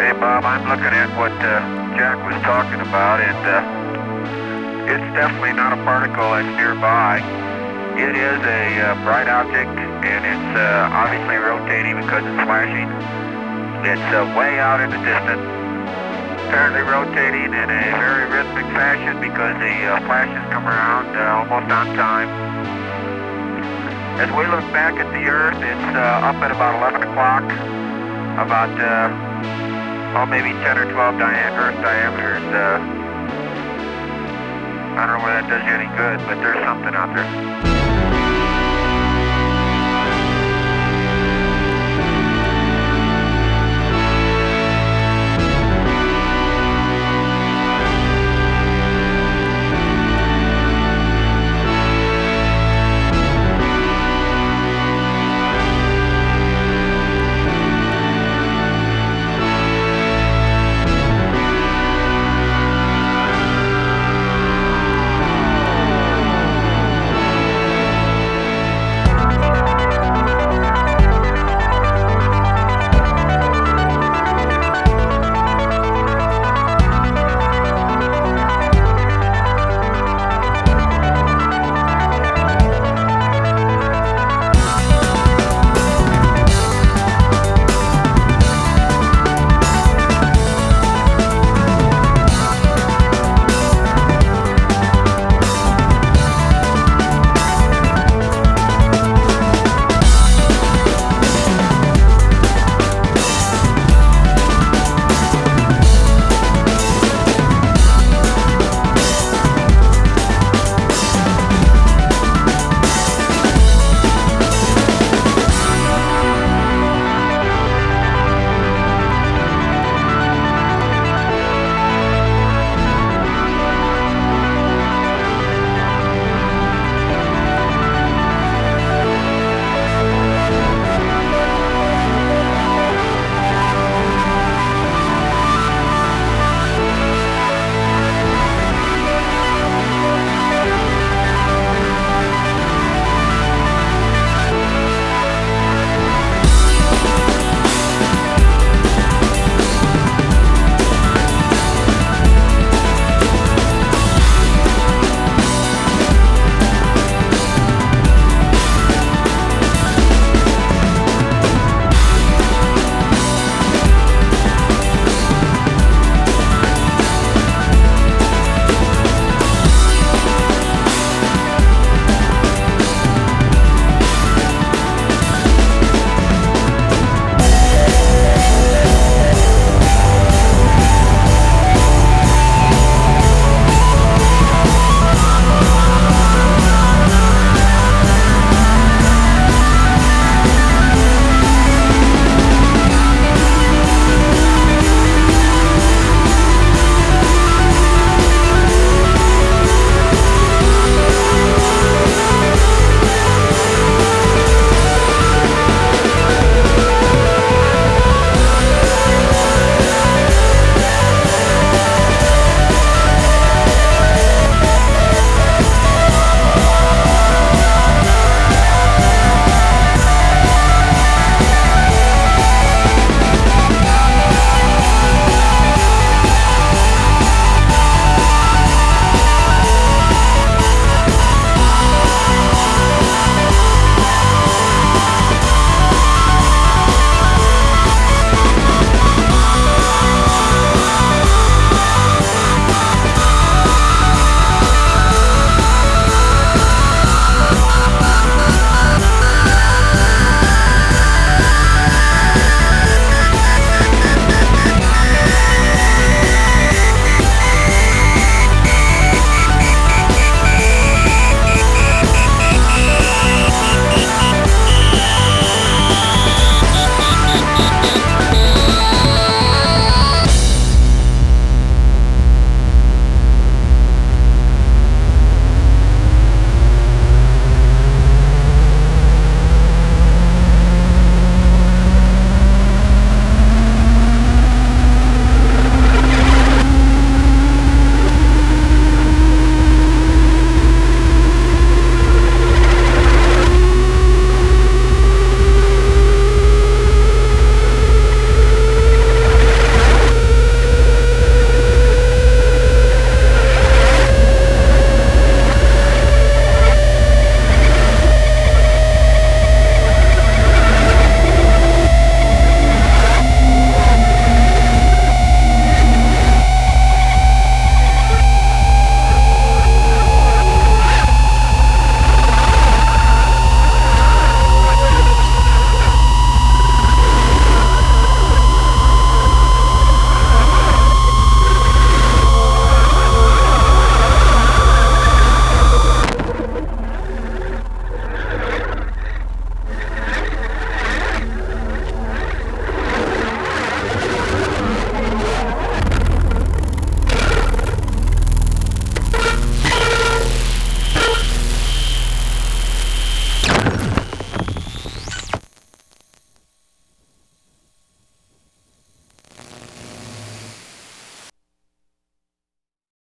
Hey, Bob, I'm looking at what Jack was talking about, and it's definitely not a particle that's nearby. It is a bright object, and it's obviously rotating because it's flashing. It's way out in the distance, apparently rotating in a very rhythmic fashion because the flashes come around almost on time. As we look back at the Earth, it's up at about 11 o'clock, about maybe 10 or 12 Earth diameters. I don't know whether that does you any good, but there's something out there.